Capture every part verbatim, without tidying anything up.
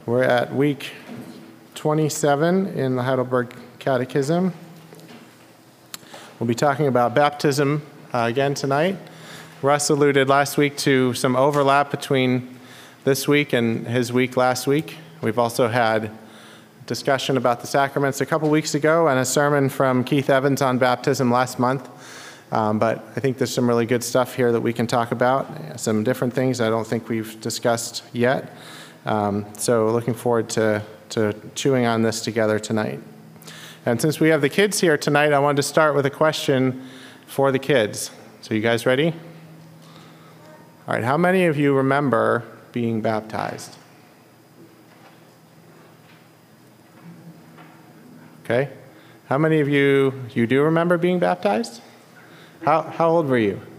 We're at week twenty-seven in the Heidelberg Catechism. We'll be talking about baptism uh, again tonight. Russ alluded last week to some overlap between this week and his week last week. We've also had discussion about the sacraments a couple weeks ago and a sermon from Keith Evans on baptism last month. Um, but I think there's some really good stuff here that we can talk about, some different things I don't think we've discussed yet. Um, so looking forward to, to chewing on this together tonight. And since we have the kids here tonight, I wanted to start with a question for the kids. So you guys ready? All right, how many of you remember being baptized? Okay. How many of you, you do remember being baptized? How, how old were you?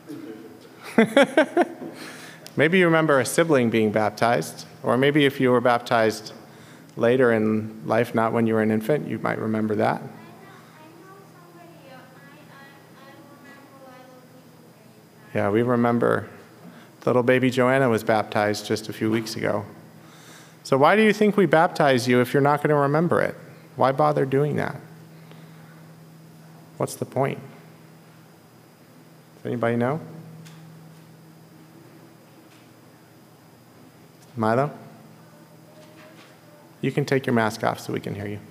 Maybe you remember a sibling being baptized, or maybe if you were baptized later in life, not when you were an infant, you might remember that. Yeah, we remember little baby Joanna was baptized just a few weeks ago. So why do you think we baptize you if you're not going to remember it? Why bother doing that? What's the point? Does anybody know? Milo? You can take your mask off so we can hear you.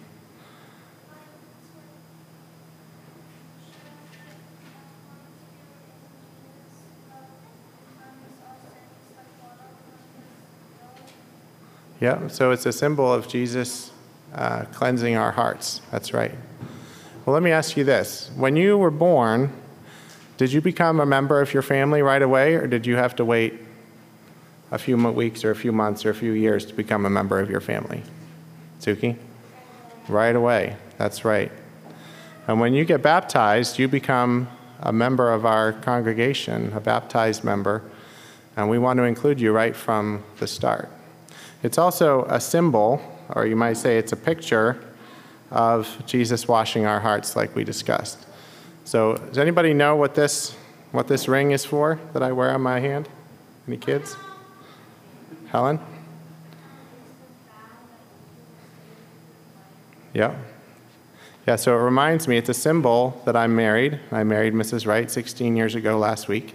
Yeah, so it's a symbol of Jesus uh, cleansing our hearts. That's right. Well, let me ask you this. When you were born, did you become a member of your family right away, or did you have to wait a few weeks or a few months or a few years to become a member of your family? Suki? Right away. That's right. And when you get baptized, you become a member of our congregation, a baptized member, and we want to include you right from the start. It's also a symbol, or you might say it's a picture, of Jesus washing our hearts like we discussed. So does anybody know what this, what this ring is for that I wear on my hand? Any kids? Helen? Yeah. Yeah, so it reminds me, it's a symbol that I'm married. I married Missus Wright sixteen years ago last week.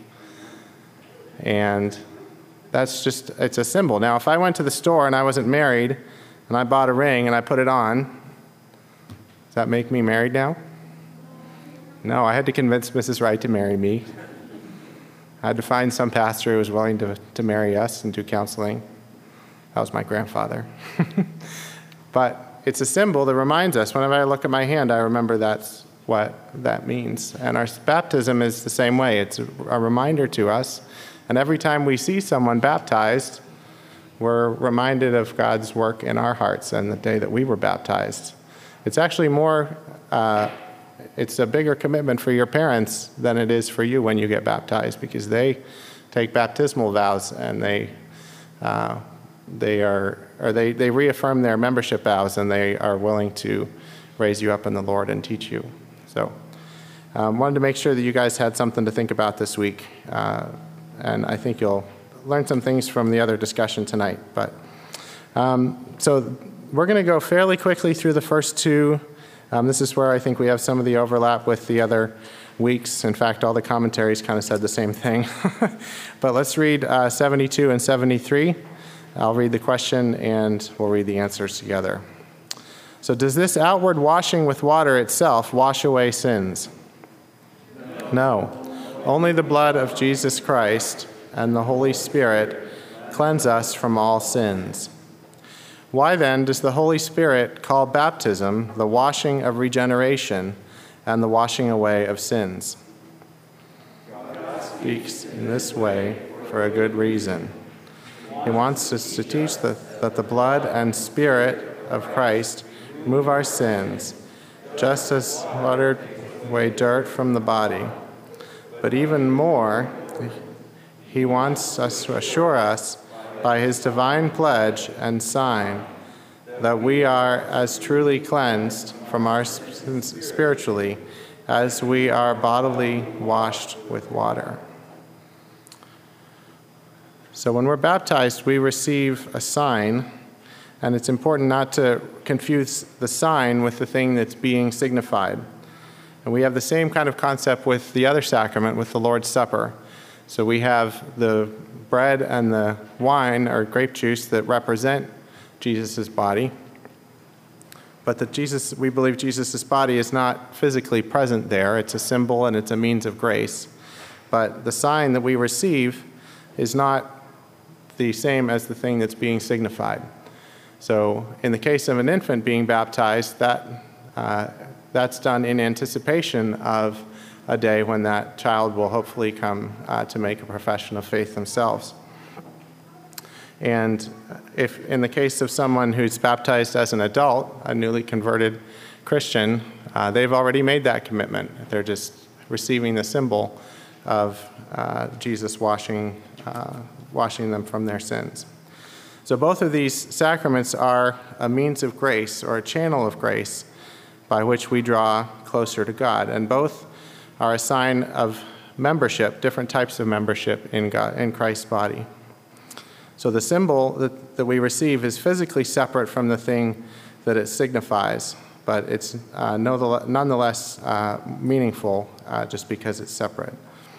And that's just, it's a symbol. Now, if I went to the store and I wasn't married, and I bought a ring and I put it on, does that make me married now? No, I had to convince Missus Wright to marry me. I had to find some pastor who was willing to, to marry us and do counseling. That was my grandfather. But it's a symbol that reminds us, whenever I look at my hand, I remember that's what that means. And our baptism is the same way. It's a, a reminder to us. And every time we see someone baptized, we're reminded of God's work in our hearts and the day that we were baptized. It's actually more, uh, it's a bigger commitment for your parents than it is for you when you get baptized, because they take baptismal vows and they uh, they are or they, they reaffirm their membership vows, and they are willing to raise you up in the Lord and teach you. So um, wanted to make sure that you guys had something to think about this week, uh, and I think you'll learn some things from the other discussion tonight. But um, so we're going to go fairly quickly through the first two. Um, this is where I think we have some of the overlap with the other weeks. In fact, all the commentaries kind of said the same thing. But let's read uh, seventy-two and seventy-three. I'll read the question and we'll read the answers together. So does this outward washing with water itself wash away sins? No. No. Only the blood of Jesus Christ and the Holy Spirit cleanse us from all sins. Why then does the Holy Spirit call baptism the washing of regeneration and the washing away of sins? God speaks in this way for a good reason. He wants us to teach that, that the blood and Spirit of Christ remove our sins, just as water away dirt from the body. But even more, he wants us to assure us by his divine pledge and sign that we are as truly cleansed from our sins spiritually as we are bodily washed with water. So when we're baptized, we receive a sign, And it's important not to confuse the sign with the thing that's being signified. And we have the same kind of concept with the other sacrament, with the Lord's Supper. So we have the bread and the wine, or grape juice, that represent Jesus' body. But that Jesus, we believe Jesus' body is not physically present there. It's a symbol and it's a means of grace. But the sign that we receive is not the same as the thing that's being signified. So in the case of an infant being baptized, that uh, that's done in anticipation of a day when that child will hopefully come uh, to make a profession of faith themselves. And if in the case of someone who's baptized as an adult, a newly converted Christian, uh, they've already made that commitment. They're just receiving the symbol of uh, Jesus washing, uh, washing them from their sins. So both of these sacraments are a means of grace, or a channel of grace by which we draw closer to God. And both are a sign of membership, different types of membership in God, in Christ's body. So the symbol that, that we receive is physically separate from the thing that it signifies, but it's uh, nonetheless uh, meaningful uh, just because it's separate.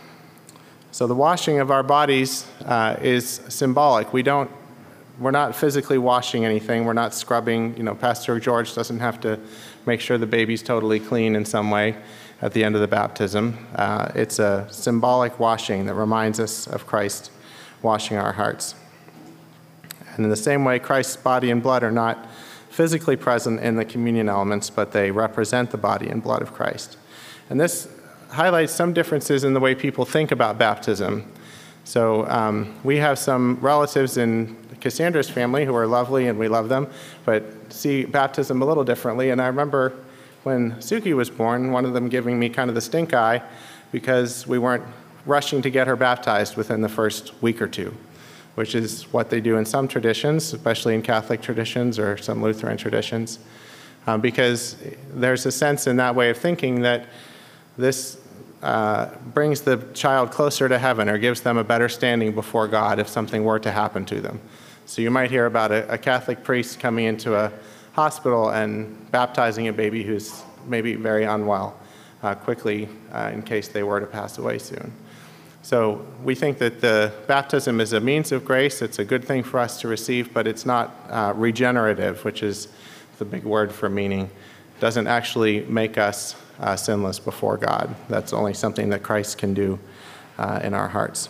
So the washing of our bodies uh, is symbolic. We don't, we're not physically washing anything. We're not scrubbing. You know, Pastor George doesn't have to make sure the baby's totally clean in some way at the end of the baptism. Uh, it's a symbolic washing that reminds us of Christ washing our hearts. And in the same way, Christ's body and blood are not physically present in the communion elements, but they represent the body and blood of Christ. And this highlights some differences in the way people think about baptism. So um, we have some relatives in Cassandra's family who are lovely and we love them, but see baptism a little differently. And I remember when Suki was born, one of them giving me kind of the stink eye because we weren't rushing to get her baptized within the first week or two, which is what they do in some traditions, especially in Catholic traditions or some Lutheran traditions, um, because there's a sense in that way of thinking that this uh, brings the child closer to heaven or gives them a better standing before God if something were to happen to them. So you might hear about a, a Catholic priest coming into a hospital and baptizing a baby who's maybe very unwell uh, quickly uh, in case they were to pass away soon. So we think that the baptism is a means of grace. It's a good thing for us to receive, but it's not uh, regenerative, which is the big word for meaning. It doesn't actually make us uh, sinless before God. That's only something that Christ can do uh, in our hearts.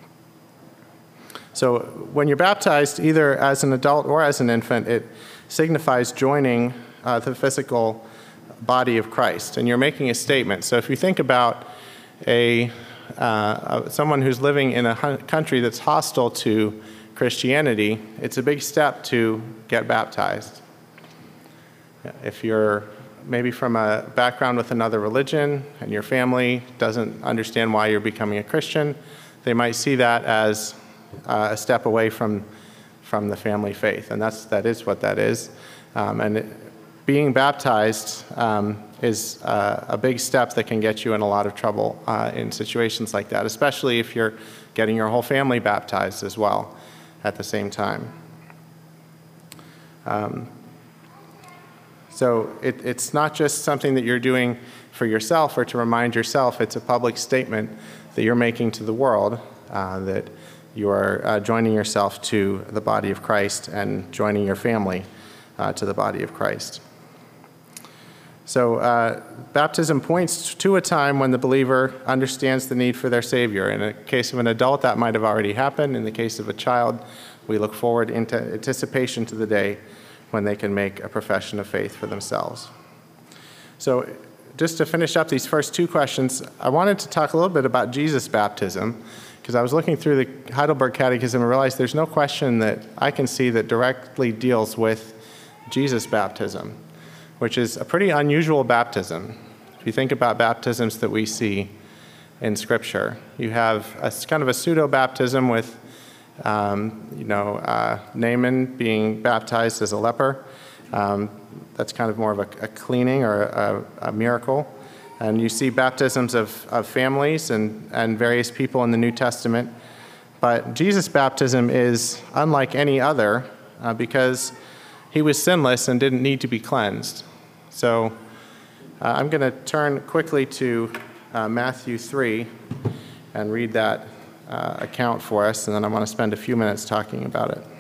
So when you're baptized, either as an adult or as an infant, it signifies joining uh, the physical body of Christ, and you're making a statement. So if you think about a Uh, someone who's living in a hu- country that's hostile to Christianity, it's a big step to get baptized. If you're maybe from a background with another religion and your family doesn't understand why you're becoming a Christian, they might see that as uh, a step away from from the family faith, and that's that is what that is. Um, and it, being baptized um, is uh, a big step that can get you in a lot of trouble uh, in situations like that, especially if you're getting your whole family baptized as well at the same time. Um, so it, it's not just something that you're doing for yourself or to remind yourself. It's a public statement that you're making to the world uh, that you are uh, joining yourself to the body of Christ and joining your family uh, to the body of Christ. So uh, baptism points to a time when the believer understands the need for their Savior. In the case of an adult, that might have already happened. In the case of a child, we look forward into anticipation to the day when they can make a profession of faith for themselves. So just to finish up these first two questions, I wanted to talk a little bit about Jesus' baptism, because I was looking through the Heidelberg Catechism and realized there's no question that I can see that directly deals with Jesus' baptism, which is a pretty unusual baptism. If you think about baptisms that we see in Scripture, you have a kind of a pseudo-baptism with, um, you know, uh, Naaman being baptized as a leper. Um, that's kind of more of a, a cleaning or a, a miracle. And you see baptisms of, of families and, and various people in the New Testament. But Jesus' baptism is unlike any other uh, because he was sinless and didn't need to be cleansed. So uh, I'm going to turn quickly to uh, Matthew three and read that uh, account for us, and then I want to spend a few minutes talking about it.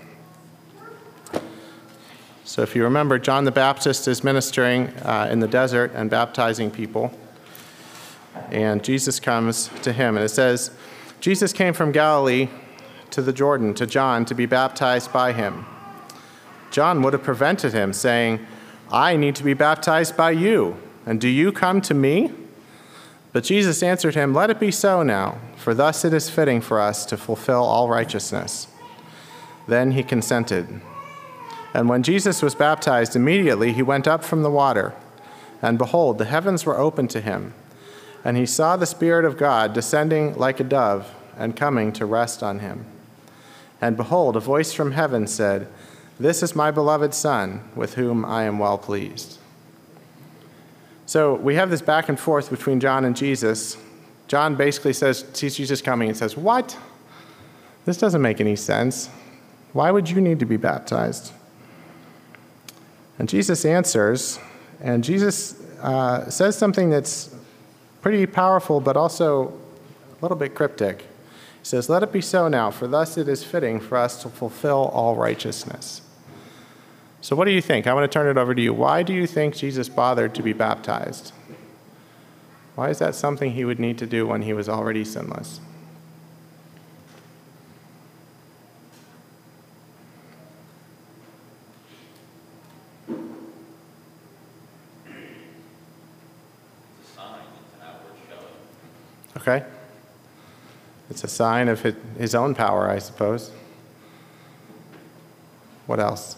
So if you remember, John the Baptist is ministering uh, in the desert and baptizing people, and Jesus comes to him. And it says, Jesus came from Galilee to the Jordan, to John, to be baptized by him. John would have prevented him, saying, I need to be baptized by you, and do you come to me? But Jesus answered him, let it be so now, for thus it is fitting for us to fulfill all righteousness. Then he consented. And when Jesus was baptized, immediately he went up from the water, and behold, the heavens were opened to him, and he saw the Spirit of God descending like a dove and coming to rest on him. And behold, a voice from heaven said, this is my beloved Son, with whom I am well pleased. So we have this back and forth between John and Jesus. John basically says, sees Jesus coming and says, what? This doesn't make any sense. Why would you need to be baptized? And Jesus answers, and Jesus uh, says something that's pretty powerful, but also a little bit cryptic. He says, let it be so now, for thus it is fitting for us to fulfill all righteousness. So what do you think? I want to turn it over to you. Why do you think Jesus bothered to be baptized? Why is that something he would need to do when he was already sinless? Okay. It's a sign of his own power, I suppose. What else?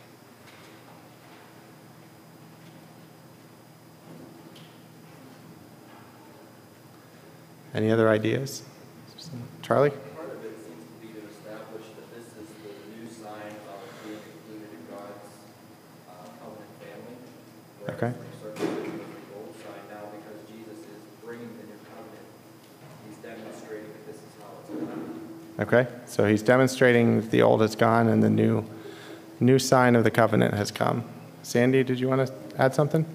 Any other ideas? Charlie? Part of it seems to be to establish that this is the new sign of being included in God's uh, covenant family. Whereas Okay. circumcision was the old sign. Now, because Jesus is bringing the new covenant, he's demonstrating that this is how it's done. Okay, so he's demonstrating that the old is gone and the new, new sign of the covenant has come. Sandy, did you want to add something?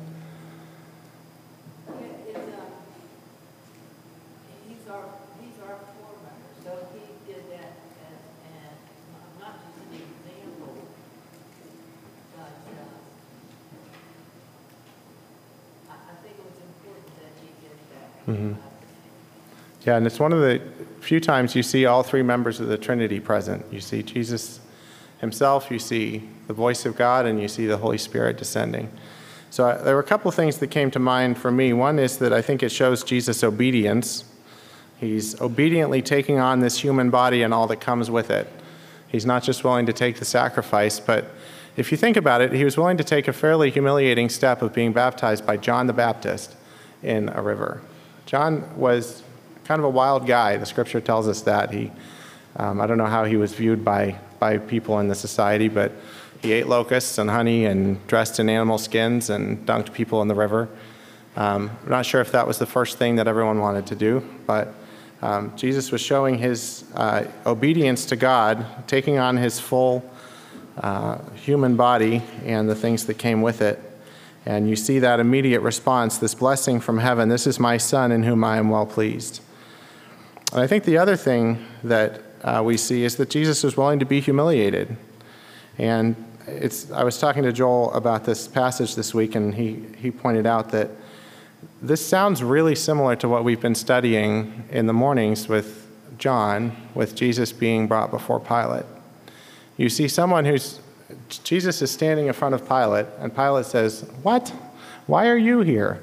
Mm-hmm. Yeah, and it's one of the few times you see all three members of the Trinity present. You see Jesus himself, you see the voice of God, and you see the Holy Spirit descending. So uh, there were a couple of things that came to mind for me. One is that I think it shows Jesus' obedience. He's obediently taking on this human body and all that comes with it. He's not just willing to take the sacrifice, but if you think about it, he was willing to take a fairly humiliating step of being baptized by John the Baptist in a river. John was kind of a wild guy. The scripture tells us that. He, um, I don't know how he was viewed by, by people in the society, but he ate locusts and honey and dressed in animal skins and dunked people in the river. Um, I'm not sure if that was the first thing that everyone wanted to do, but um, Jesus was showing his uh, obedience to God, taking on his full uh, human body and the things that came with it. And you see that immediate response, this blessing from heaven, this is my Son in whom I am well pleased. And I think the other thing that uh, we see is that Jesus was willing to be humiliated. And it's, I was talking to Joel about this passage this week, and he, he pointed out that this sounds really similar to what we've been studying in the mornings with John, with Jesus being brought before Pilate. You see someone who's Jesus is standing in front of Pilate, and Pilate says, what? Why are you here?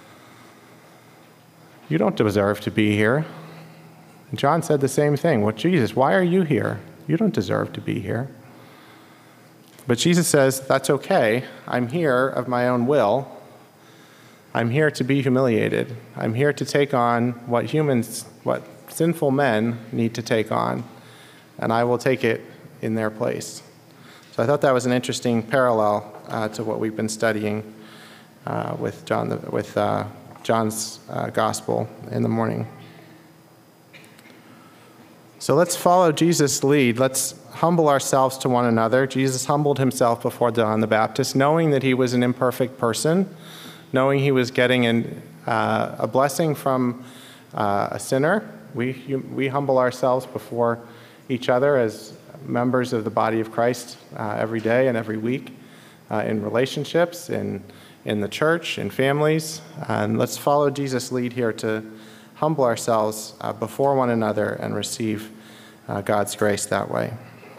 You don't deserve to be here. And John said the same thing. Well, Jesus, why are you here? You don't deserve to be here. But Jesus says, that's okay. I'm here of my own will. I'm here to be humiliated. I'm here to take on what humans, what sinful men need to take on, and I will take it in their place. So I thought that was an interesting parallel uh, to what we've been studying uh, with John, the, with uh, John's uh, gospel in the morning. So let's follow Jesus' lead. Let's humble ourselves to one another. Jesus humbled himself before John the Baptist, knowing that he was an imperfect person, knowing he was getting an, uh, a blessing from uh, a sinner. We, we humble ourselves before each other as members of the body of Christ uh, every day and every week uh, in relationships, in, in the church, in families. And let's follow Jesus' lead here to humble ourselves uh, before one another and receive uh, God's grace that way.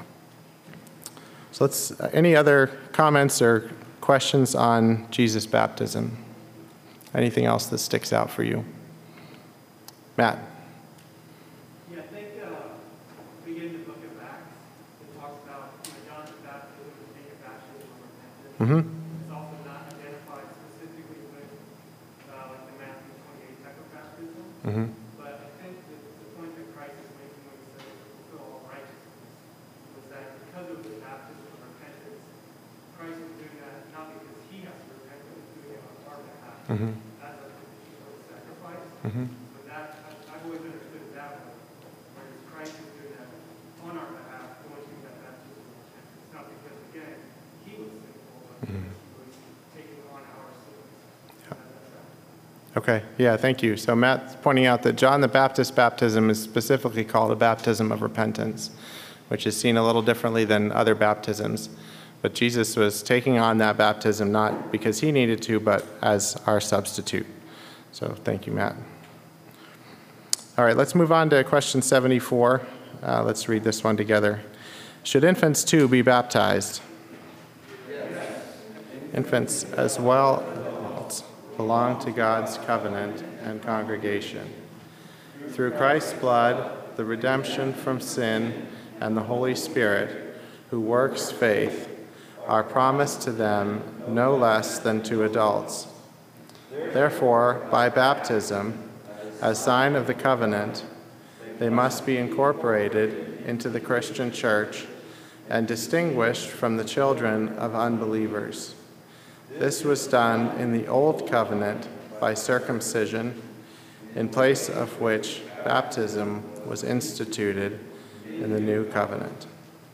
So let's, uh, any other comments or questions on Jesus' baptism? Anything else that sticks out for you? Matt? Yeah, I think uh, beginning the book of Acts, it talks about you know, John's baptism was taken baptism of repentance. Mm-hmm. It's also not identified specifically with uh, like the Matthew twenty-eight type of baptism. Mm-hmm. But I think that the point that Christ is making when he says to fulfill all righteousness was that because of the baptism of repentance, Christ is doing that not because he has to repent, but he's doing it on our behalf Mm-hmm. as a propitiatory sacrifice. Mm-hmm. So that, I, I've always understood it that way, whereas Christ is doing that on our behalf, going through that baptism of repentance. Not because, again, he was sinful, but Mm-hmm. because he was taking on our sins. Yeah. As a sacrifice. Okay, yeah, thank you. So Matt's pointing out that John the Baptist's baptism is specifically called a baptism of repentance, which is seen a little differently than other baptisms. But Jesus was taking on that baptism not because he needed to, but as our substitute. So thank you, Matt. All right, let's move on to question seventy-four. Uh, let's read this one together. Should infants too be baptized? Yes. Infants as well belong to God's covenant and congregation. Through Christ's blood, the redemption from sin, and the Holy Spirit, who works faith, are promised to them no less than to adults. Therefore, by baptism, as sign of the covenant, they must be incorporated into the Christian church and distinguished from the children of unbelievers. This was done in the Old Covenant by circumcision, in place of which baptism was instituted in the New Covenant.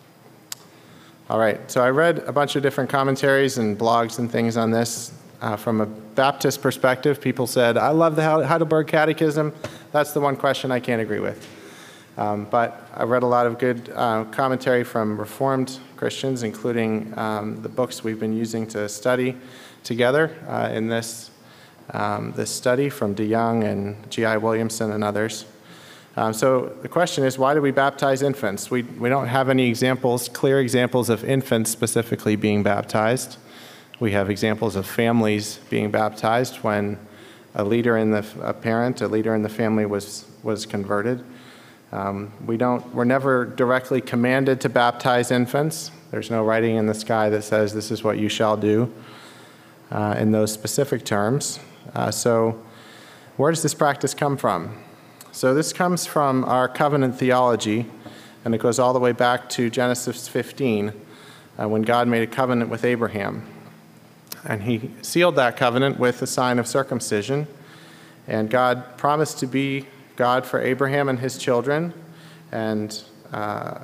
All right, so I read a bunch of different commentaries and blogs and things on this. Uh, from a Baptist perspective, people said, I love the Heidelberg Catechism. That's the one question I can't agree with. Um, but I read a lot of good uh, commentary from Reformed Christians, including um, the books we've been using to study together uh, in this, um, this study from DeYoung and G I Williamson and others. Um, so the question is, why do we baptize infants? We, we don't have any examples, clear examples of infants specifically being baptized. We have examples of families being baptized when a leader in the, a parent, a leader in the family was, was converted. Um, we don't, we're never directly commanded to baptize infants. There's no writing in the sky that says this is what you shall do uh, in those specific terms. Uh, so where does this practice come from? So this comes from our covenant theology, and it goes all the way back to Genesis fifteen, uh, when God made a covenant with Abraham. And he sealed that covenant with the sign of circumcision, and God promised to be God for Abraham and his children, and uh,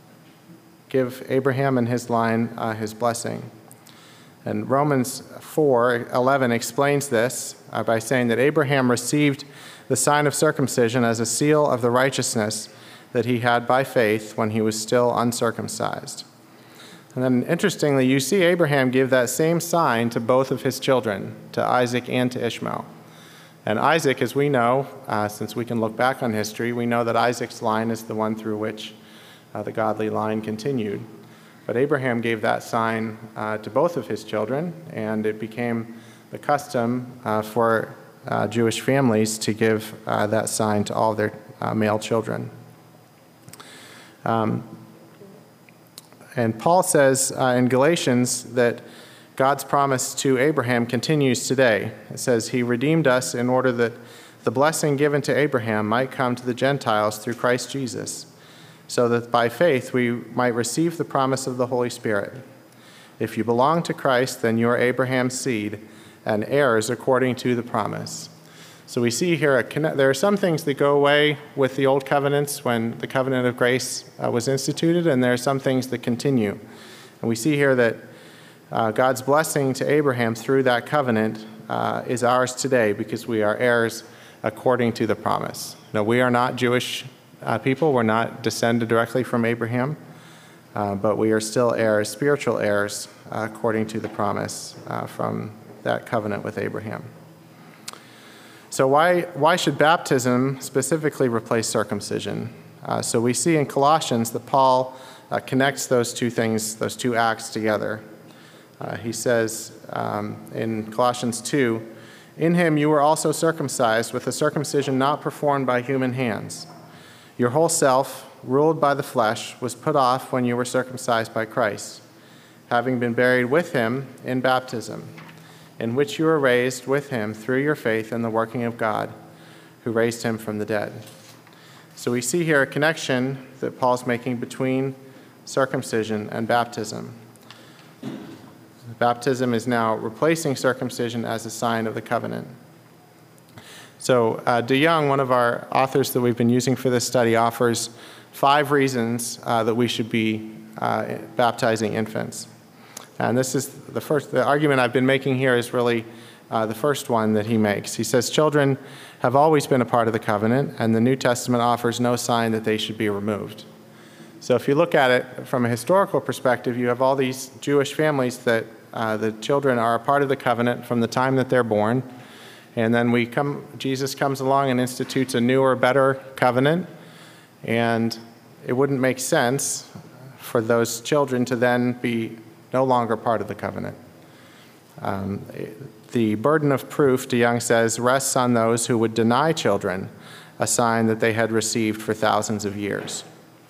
give Abraham and his line uh, his blessing. And Romans four eleven explains this uh, by saying that Abraham received the sign of circumcision as a seal of the righteousness that he had by faith when he was still uncircumcised. And then interestingly, you see Abraham give that same sign to both of his children, to Isaac and to Ishmael. And Isaac, as we know, uh, since we can look back on history, we know that Isaac's line is the one through which uh, the godly line continued. But Abraham gave that sign uh, to both of his children, and it became the custom uh, for uh, Jewish families to give uh, that sign to all their uh, male children. Um, and Paul says uh, in Galatians that God's promise to Abraham continues today. It says, he redeemed us in order that the blessing given to Abraham might come to the Gentiles through Christ Jesus, so that by faith we might receive the promise of the Holy Spirit. If you belong to Christ, then you are Abraham's seed and heirs according to the promise. So we see here, a conne- there are some things that go away with the old covenants when the covenant of grace uh, was instituted, and there are some things that continue. And we see here that uh, God's blessing to Abraham through that covenant uh, is ours today because we are heirs according to the promise. Now, we are not Jewish uh, people. We're not descended directly from Abraham, uh, but we are still heirs, spiritual heirs, uh, according to the promise uh, from that covenant with Abraham. So why, why should baptism specifically replace circumcision? Uh, so we see in Colossians that Paul uh, connects those two things, those two acts together. Uh, he says um, in Colossians two, "In him you were also circumcised with a circumcision not performed by human hands. Your whole self, ruled by the flesh, was put off when you were circumcised by Christ, having been buried with him in baptism, in which you were raised with him through your faith in the working of God, who raised him from the dead." So we see here a connection that Paul's making between circumcision and baptism. Baptism is now replacing circumcision as a sign of the covenant. So uh, DeYoung, one of our authors that we've been using for this study, offers five reasons uh, that we should be uh, baptizing infants. And this is the first, the argument I've been making here is really uh, the first one that he makes. He says, children have always been a part of the covenant, and the New Testament offers no sign that they should be removed. So if you look at it from a historical perspective, you have all these Jewish families that uh, the children are a part of the covenant from the time that they're born. And then we come, Jesus comes along and institutes a newer, better covenant. And it wouldn't make sense for those children to then be no longer part of the covenant. Um, the burden of proof, DeYoung says, rests on those who would deny children a sign that they had received for thousands of years.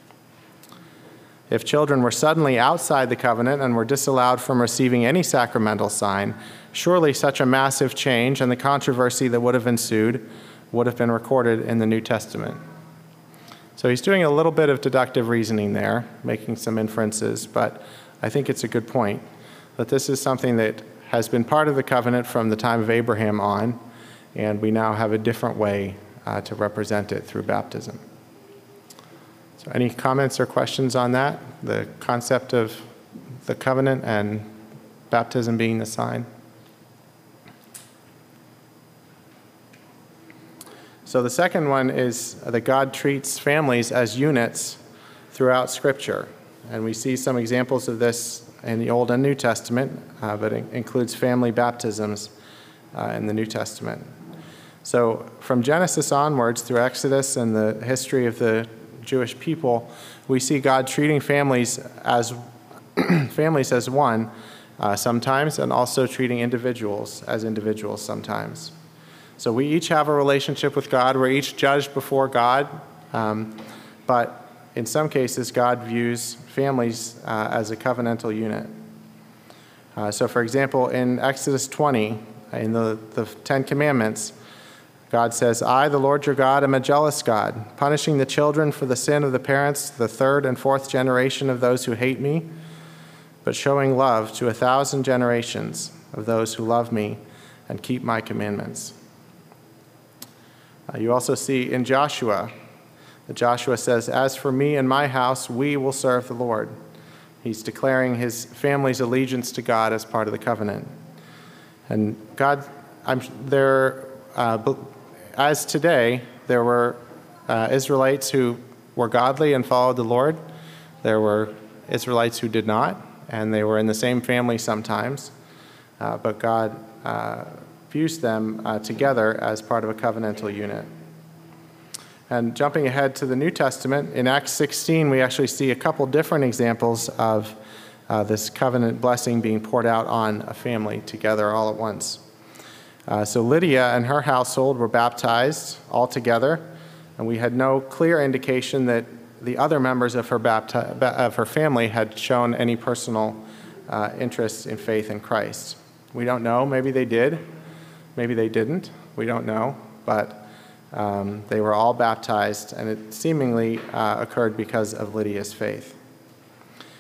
If children were suddenly outside the covenant and were disallowed from receiving any sacramental sign, surely such a massive change and the controversy that would have ensued would have been recorded in the New Testament. So he's doing a little bit of deductive reasoning there, making some inferences, but I think it's a good point that this is something that has been part of the covenant from the time of Abraham on, and we now have a different way uh, to represent it through baptism. So any comments or questions on that, the concept of the covenant and baptism being the sign? So the second one is that God treats families as units throughout Scripture. And we see some examples of this in the Old and New Testament, uh, but it includes family baptisms uh, in the New Testament. So from Genesis onwards through Exodus and the history of the Jewish people, we see God treating families as families as one uh, sometimes, and also treating individuals as individuals sometimes. So we each have a relationship with God. We're each judged before God, um, but in some cases, God views families uh, as a covenantal unit. Uh, so for example, in Exodus twenty, in the, the Ten Commandments, God says, "I, the Lord your God, am a jealous God, punishing the children for the sin of the parents, the third and fourth generation of those who hate me, but showing love to a thousand generations of those who love me and keep my commandments." Uh, you also see in Joshua, that Joshua says, "As for me and my house, we will serve the Lord." He's declaring his family's allegiance to God as part of the covenant. And God, I'm there. Uh, As today, there were uh, Israelites who were godly and followed the Lord. There were Israelites who did not, and they were in the same family sometimes. Uh, but God uh, views them uh, together as part of a covenantal unit. And jumping ahead to the New Testament, in Acts sixteen, we actually see a couple different examples of uh, this covenant blessing being poured out on a family together all at once. Uh, so Lydia and her household were baptized all together, and we had no clear indication that the other members of her, bapti- of her family had shown any personal uh, interest in faith in Christ. We don't know. Maybe they did. Maybe they didn't. We don't know. But um, they were all baptized, and it seemingly uh, occurred because of Lydia's faith.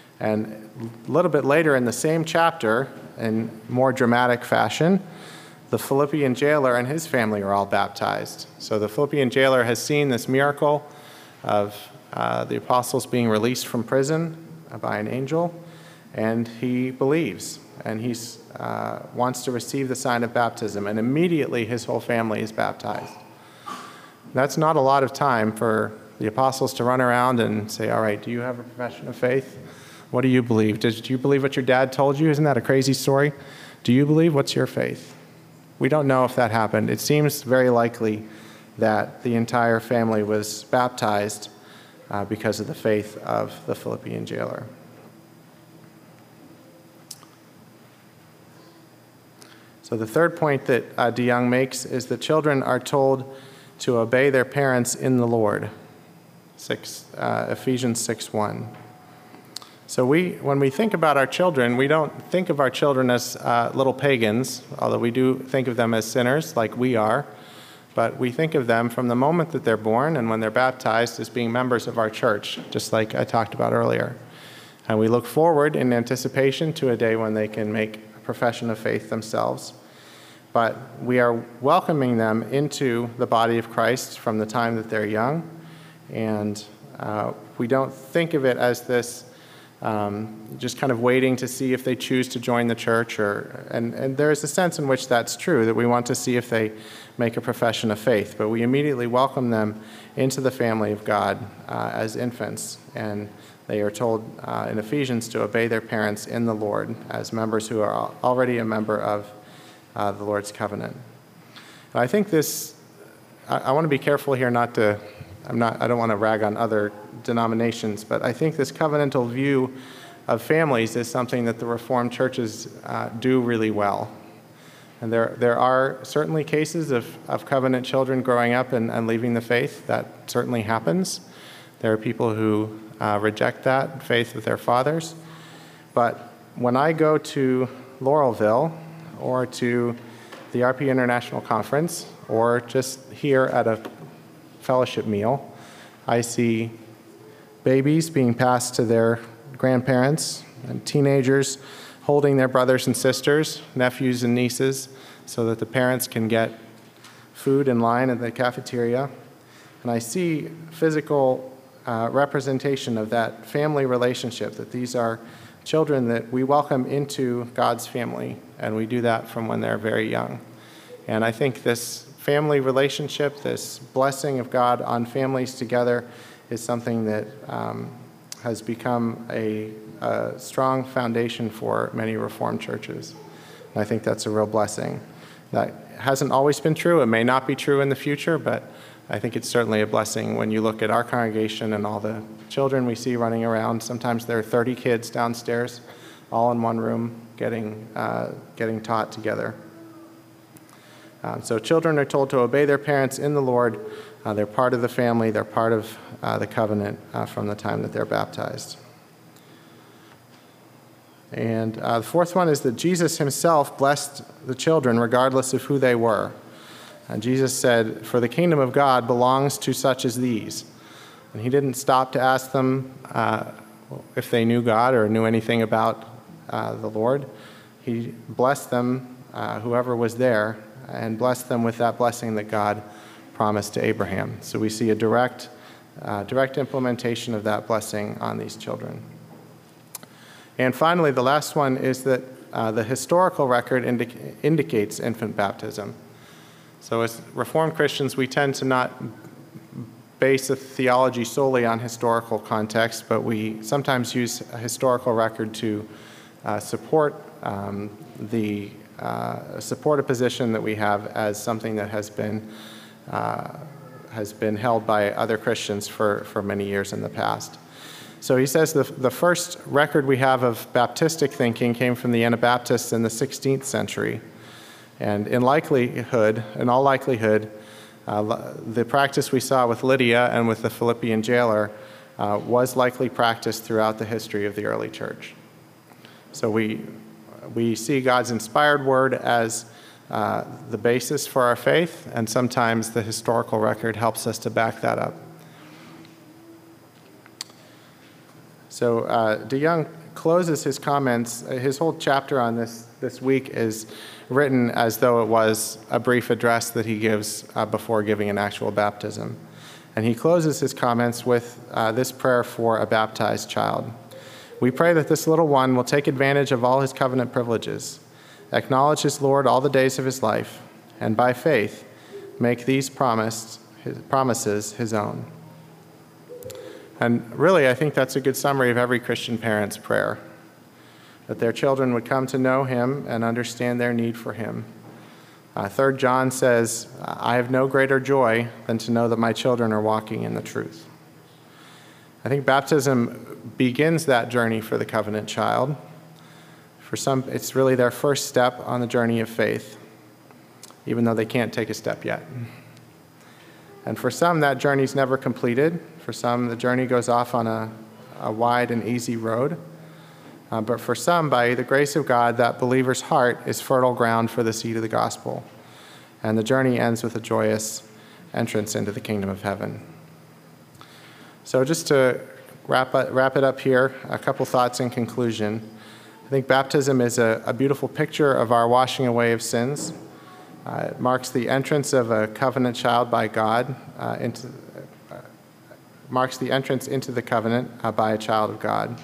And a little bit later in the same chapter, in more dramatic fashion, the Philippian jailer and his family are all baptized. So the Philippian jailer has seen this miracle of uh, the apostles being released from prison by an angel, and he believes, and he uh, wants to receive the sign of baptism, and immediately his whole family is baptized. That's not a lot of time for the apostles to run around and say, all right, do you have a profession of faith? What do you believe? Did you believe what your dad told you? Isn't that a crazy story? Do you believe? What's your faith? We don't know if that happened. It seems very likely that the entire family was baptized uh, because of the faith of the Philippian jailer. So the third point that uh, DeYoung makes is that children are told to obey their parents in the Lord. Six, uh, Ephesians six one. So we, when we think about our children, we don't think of our children as uh, little pagans, although we do think of them as sinners, like we are. But we think of them from the moment that they're born and when they're baptized as being members of our church, just like I talked about earlier. And we look forward in anticipation to a day when they can make a profession of faith themselves. But we are welcoming them into the body of Christ from the time that they're young. And uh, we don't think of it as this um, just kind of waiting to see if they choose to join the church. Or, and, and there's a sense in which that's true, that we want to see if they make a profession of faith. But we immediately welcome them into the family of God uh, as infants. And they are told uh, in Ephesians to obey their parents in the Lord as members who are already a member of uh, the Lord's covenant. And I think this, I, I want to be careful here not to, I'm not, I don't want to rag on other denominations, but I think this covenantal view of families is something that the Reformed churches uh, do really well. And there, there are certainly cases of, of covenant children growing up and, and leaving the faith. That certainly happens. There are people who uh, reject that faith with their fathers. But when I go to Laurelville or to the R P International Conference or just here at a fellowship meal, I see babies being passed to their grandparents and teenagers holding their brothers and sisters, nephews and nieces, so that the parents can get food in line at the cafeteria. And I see physical uh, representation of that family relationship, that these are children that we welcome into God's family, and we do that from when they're very young. And I think this family relationship, this blessing of God on families together, is something that um, has become a, a strong foundation for many Reformed churches. And I think that's a real blessing. That hasn't always been true. It may not be true in the future, but I think it's certainly a blessing when you look at our congregation and all the children we see running around. Sometimes there are thirty kids downstairs, all in one room, getting, uh, getting taught together. Um, so children are told to obey their parents in the Lord. Uh, they're part of the family. They're part of uh, the covenant uh, from the time that they're baptized. And uh, the fourth one is that Jesus himself blessed the children regardless of who they were. And Jesus said, "For the kingdom of God belongs to such as these." And he didn't stop to ask them uh, if they knew God or knew anything about uh, the Lord. He blessed them, uh, whoever was there, and blessed them with that blessing that God promised to Abraham. So we see a direct, uh, direct implementation of that blessing on these children. And finally, the last one is that uh, the historical record indica- indicates infant baptism. So as Reformed Christians, we tend to not base a theology solely on historical context, but we sometimes use a historical record to uh, support um, the uh, support a position that we have as something that has been uh, has been held by other Christians for, for many years in the past. So he says the, the first record we have of Baptistic thinking came from the Anabaptists in the sixteenth century. And in likelihood, in all likelihood, uh, the practice we saw with Lydia and with the Philippian jailer uh, was likely practiced throughout the history of the early church. So we, we see God's inspired word as uh, the basis for our faith, and sometimes the historical record helps us to back that up. So uh, DeYoung closes his comments. uh, His whole chapter on this, this week is written as though it was a brief address that he gives uh, before giving an actual baptism. And he closes his comments with uh, this prayer for a baptized child. We pray that this little one will take advantage of all his covenant privileges, acknowledge his Lord all the days of his life, and by faith make these promised, his, promises his own. And really, I think that's a good summary of every Christian parent's prayer, that their children would come to know him and understand their need for him. Uh, Third John says, I have no greater joy than to know that my children are walking in the truth. I think baptism begins that journey for the covenant child. For some, it's really their first step on the journey of faith, even though they can't take a step yet. And for some, that journey's never completed. For some, the journey goes off on a, a wide and easy road. Uh, but for some, by the grace of God, that believer's heart is fertile ground for the seed of the gospel. And the journey ends with a joyous entrance into the kingdom of heaven. So just to wrap, up, wrap it up here, a couple thoughts in conclusion. I think baptism is a, a beautiful picture of our washing away of sins. Uh, it marks the entrance of a covenant child by God uh, into uh, marks the entrance into the covenant uh, by a child of God.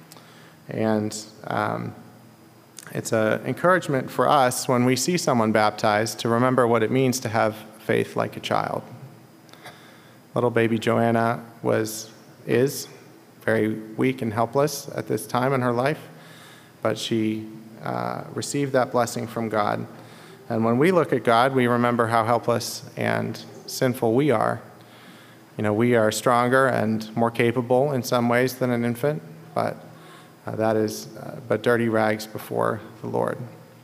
And um, it's an encouragement for us when we see someone baptized to remember what it means to have faith like a child. Little baby Joanna was, is very weak and helpless at this time in her life, but she uh, received that blessing from God. And when we look at God, we remember how helpless and sinful we are. You know, we are stronger and more capable in some ways than an infant, but uh, that is uh, but dirty rags before the Lord.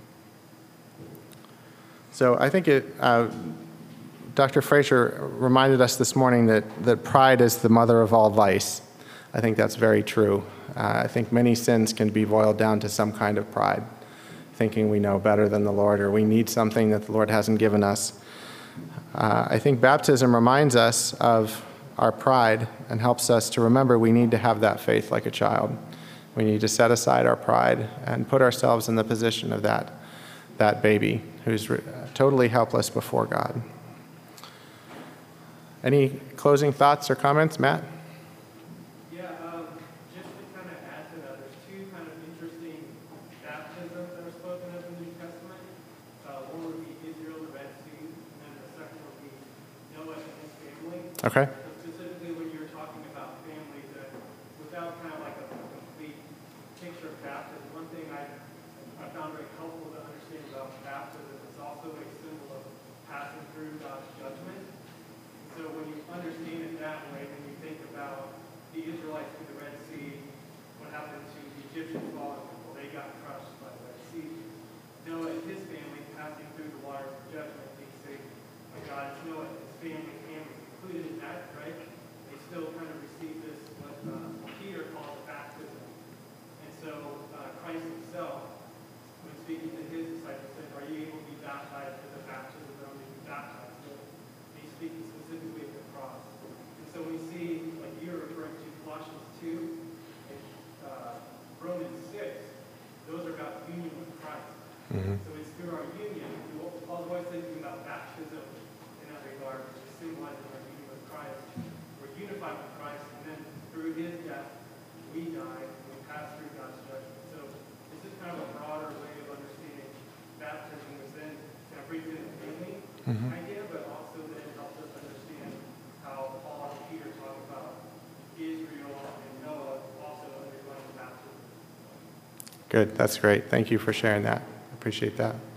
So I think it, uh, Doctor Fraser reminded us this morning that, that pride is the mother of all vice. I think that's very true. Uh, I think many sins can be boiled down to some kind of pride, thinking we know better than the Lord, or we need something that the Lord hasn't given us. Uh, I think baptism reminds us of our pride and helps us to remember we need to have that faith like a child. We need to set aside our pride and put ourselves in the position of that, that baby who's re- totally helpless before God. Any closing thoughts or comments, Matt? Yeah, um, just to kind of add to that, there's two kind of interesting baptisms that are spoken of in the New Testament. Uh, one would be Israel, the Red Sea, and then the second would be Noah and his family. Okay. So specifically when you were talking about families, that without kind of like a complete picture of baptism, one thing I, I found very helpful to understand about baptism is also a symbol of passing through God's judgment. So when you understand it that way, when you think about the Israelites through the Red Sea, what happened to the Egyptian fallen people, they got crushed by the Red Sea. Noah and his family passing through the waters of judgment, being saved by God. Noah and his family, family included in that, right? They still kind of receive this, what uh, Peter calls baptism. And so uh, Christ himself, when speaking to his disciples, said, are you able to be baptized with the baptism that I'm being baptized with? He's speaking specifically of the cross. And so we see, like you're referring to Colossians two and uh, Romans six, those are about union with Christ. Mm-hmm. So it's through our union. Paul's always thinking about baptism in that regard, which is symbolizing our union with Christ. We're unified with Christ, and then through his death, we die, and we pass through God's judgment. So this is kind of a broader way of understanding baptism, which then kind of brings in the family Mm-hmm. idea, but also then helps us understand how Paul and Peter talk about Israel and Noah also undergoing baptism. Good. That's great. Thank you for sharing that. Appreciate that.